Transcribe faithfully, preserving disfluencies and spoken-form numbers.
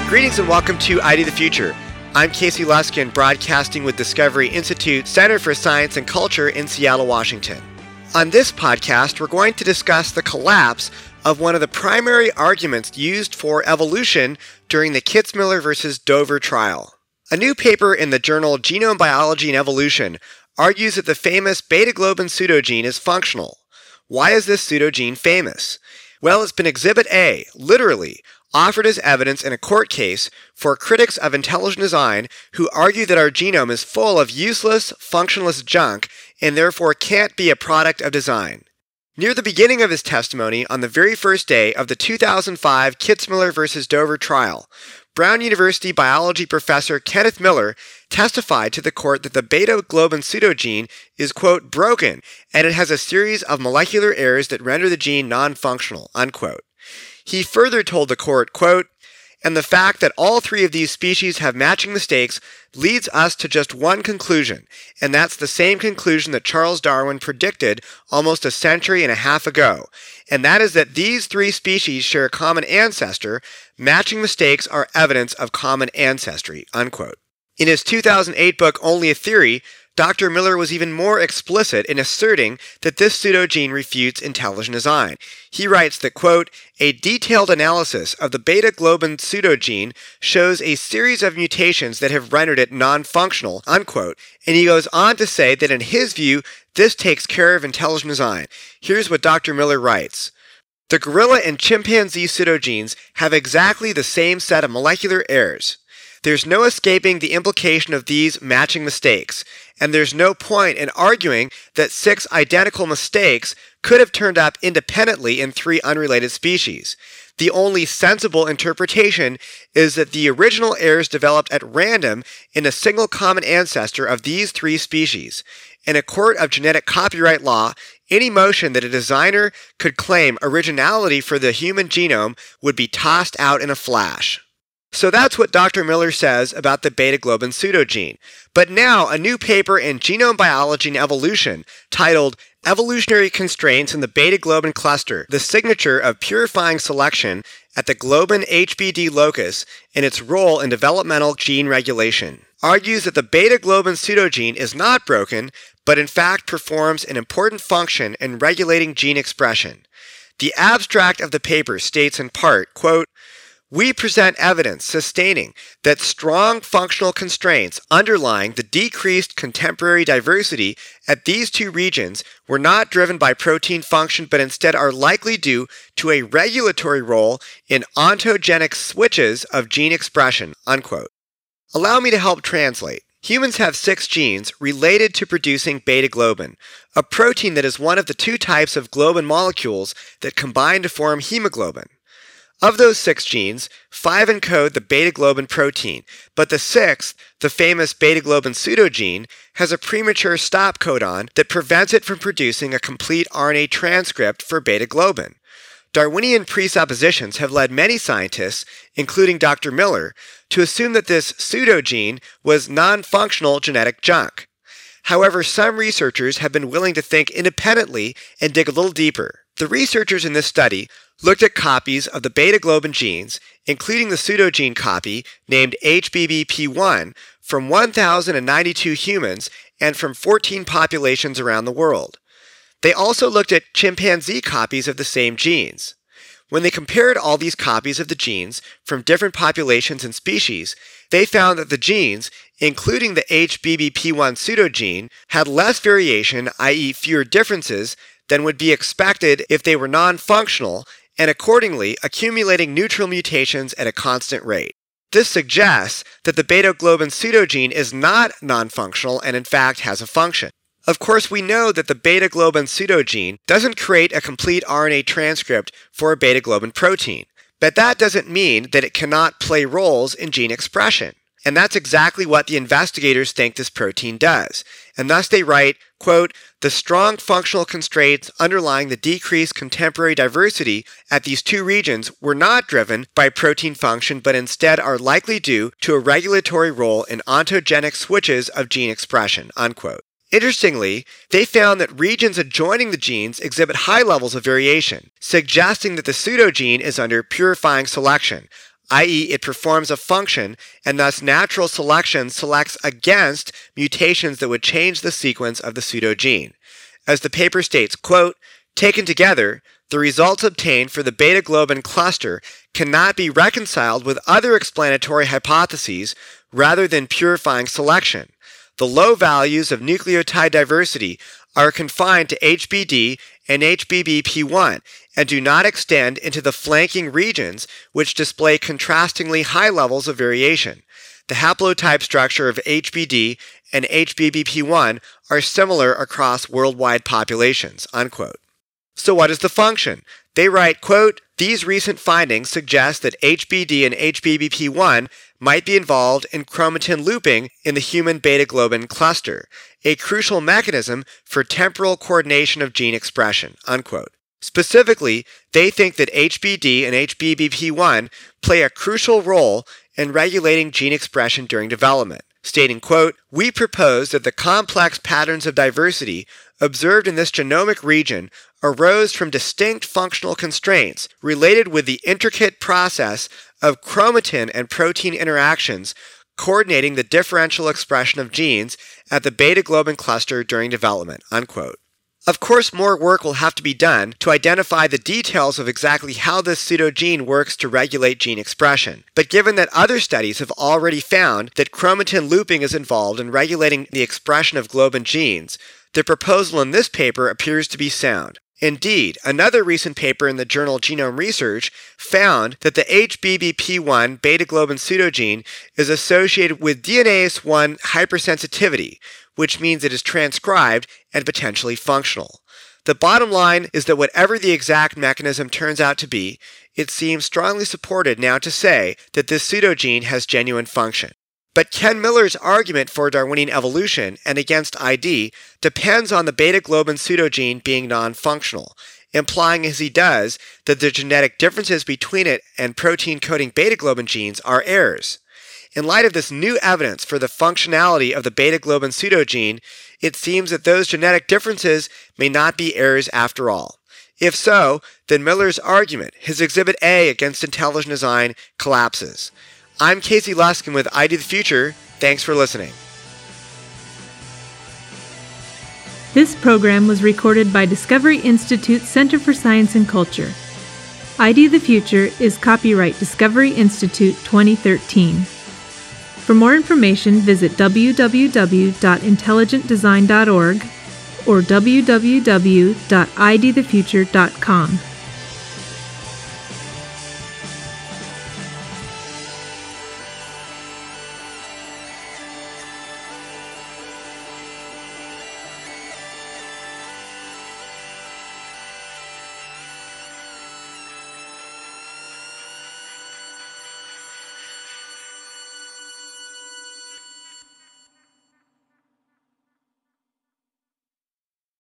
Greetings and welcome to I D the Future. I'm Casey Luskin, broadcasting with Discovery Institute Center for Science and Culture in Seattle, Washington. On this podcast, we're going to discuss the collapse of one of the primary arguments used for evolution during the Kitzmiller versus Dover trial. A new paper in the journal Genome Biology and Evolution argues that the famous beta-globin pseudogene is functional. Why is this pseudogene famous? Well, it's been Exhibit A, literally, offered as evidence in a court case for critics of intelligent design who argue that our genome is full of useless, functionless junk and therefore can't be a product of design. Near the beginning of his testimony on the very first day of the two thousand five Kitzmiller versus Dover trial, Brown University biology professor Kenneth Miller testified to the court that the beta-globin pseudogene is, quote, broken, and it has a series of molecular errors that render the gene non-functional, unquote. He further told the court, quote, and the fact that all three of these species have matching mistakes leads us to just one conclusion, and that's the same conclusion that Charles Darwin predicted almost a century and a half ago, and that is that these three species share a common ancestor. Matching mistakes are evidence of common ancestry, unquote. In his two thousand eight book, Only a Theory, Doctor Miller was even more explicit in asserting that this pseudogene refutes intelligent design. He writes that, quote, a detailed analysis of the beta-globin pseudogene shows a series of mutations that have rendered it non-functional, unquote. And he goes on to say that in his view, this takes care of intelligent design. Here's what Doctor Miller writes. The gorilla and chimpanzee pseudogenes have exactly the same set of molecular errors. There's no escaping the implication of these matching mistakes, and there's no point in arguing that six identical mistakes could have turned up independently in three unrelated species. The only sensible interpretation is that the original errors developed at random in a single common ancestor of these three species. In a court of genetic copyright law, any motion that a designer could claim originality for the human genome would be tossed out in a flash. So that's what Doctor Miller says about the beta-globin pseudogene. But now, a new paper in Genome Biology and Evolution titled Evolutionary Constraints in the Beta-Globin Cluster, the Signature of Purifying Selection at the Globin H B D Locus and its Role in Developmental Gene Regulation, argues that the beta-globin pseudogene is not broken, but in fact performs an important function in regulating gene expression. The abstract of the paper states in part, quote, we present evidence sustaining that strong functional constraints underlying the decreased contemporary diversity at these two regions were not driven by protein function but instead are likely due to a regulatory role in ontogenic switches of gene expression, unquote. Allow me to help translate. Humans have six genes related to producing beta-globin, a protein that is one of the two types of globin molecules that combine to form hemoglobin. Of those six genes, five encode the beta-globin protein, but the sixth, the famous beta-globin pseudogene, has a premature stop codon that prevents it from producing a complete R N A transcript for beta-globin. Darwinian presuppositions have led many scientists, including Doctor Miller, to assume that this pseudogene was non-functional genetic junk. However, some researchers have been willing to think independently and dig a little deeper. The researchers in this study looked at copies of the beta-globin genes, including the pseudogene copy named H B B P one, from one thousand ninety-two humans and from fourteen populations around the world. They also looked at chimpanzee copies of the same genes. When they compared all these copies of the genes from different populations and species, they found that the genes, including the H B B P one pseudogene, had less variation, that is fewer differences, than would be expected if they were non-functional, and accordingly accumulating neutral mutations at a constant rate. This suggests that the beta-globin pseudogene is not non-functional and in fact has a function. Of course, we know that the beta-globin pseudogene doesn't create a complete R N A transcript for a beta-globin protein, but that doesn't mean that it cannot play roles in gene expression. And that's exactly what the investigators think this protein does. And thus they write, quote, the strong functional constraints underlying the decreased contemporary diversity at these two regions were not driven by protein function, but instead are likely due to a regulatory role in ontogenic switches of gene expression, unquote. Interestingly, they found that regions adjoining the genes exhibit high levels of variation, suggesting that the pseudogene is under purifying selection, that is it performs a function and thus natural selection selects against mutations that would change the sequence of the pseudogene. As the paper states, quote, taken together, the results obtained for the beta-globin cluster cannot be reconciled with other explanatory hypotheses rather than purifying selection. The low values of nucleotide diversity are confined to H B D and H B B P one and do not extend into the flanking regions which display contrastingly high levels of variation. The haplotype structure of H B D and H B B P one are similar across worldwide populations, unquote. So what is the function? They write, quote, these recent findings suggest that H B D and H B B P one might be involved in chromatin looping in the human beta-globin cluster, a crucial mechanism for temporal coordination of gene expression, unquote. Specifically, they think that H B D and H B B P one play a crucial role in regulating gene expression during development, stating, quote, we propose that the complex patterns of diversity observed in this genomic region arose from distinct functional constraints related with the intricate process of chromatin and protein interactions coordinating the differential expression of genes at the beta-globin cluster during development, unquote. Of course, more work will have to be done to identify the details of exactly how this pseudogene works to regulate gene expression. But given that other studies have already found that chromatin looping is involved in regulating the expression of globin genes, the proposal in this paper appears to be sound. Indeed, another recent paper in the journal Genome Research found that the H B B P one beta-globin pseudogene is associated with D N A S one hypersensitivity, which means it is transcribed and potentially functional. The bottom line is that whatever the exact mechanism turns out to be, it seems strongly supported now to say that this pseudogene has genuine function. But Ken Miller's argument for Darwinian evolution and against I D depends on the beta-globin pseudogene being non-functional, implying as he does that the genetic differences between it and protein-coding beta-globin genes are errors. In light of this new evidence for the functionality of the beta-globin pseudogene, it seems that those genetic differences may not be errors after all. If so, then Miller's argument, his Exhibit A against intelligent design, collapses. I'm Casey Luskin with I D the Future. Thanks for listening. This program was recorded by Discovery Institute Center for Science and Culture. I D the Future is copyright Discovery Institute twenty thirteen. For more information, visit w w w dot intelligent design dot org or w w w dot i d the future dot com.